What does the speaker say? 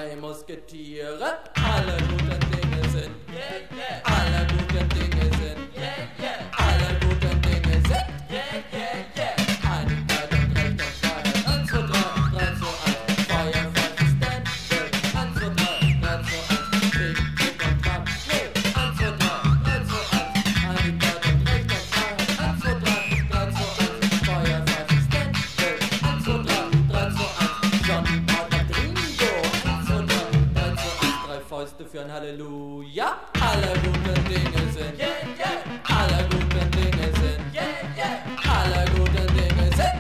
drei Musketiere. Alle guten Dinge sind, alle guten Dinge sind, alle guten Dinge sind, Einigkeit und Recht und Freiheit. 1, 2, 3, 3, 2, 1, Feuer, Feuer, Stand, 1, 2, 3, 3, 2, 1, Krieg, Krieg und Kampf, 1, 2, 3, 3, 2, 1, Einigkeit und Recht und Freiheit. 1, 2, 3, 3, 2, 1, Feuer, Feuer, Stand, 1, 2, 3, 3, 2, 1, Sonnenpartner, Dringo, 1, 2, 3, 3, 2, 1, drei Fäuste für ein Halleluja. Alle guten Dinge sind, alle guten Dinge sind, alle guten Dinge sind,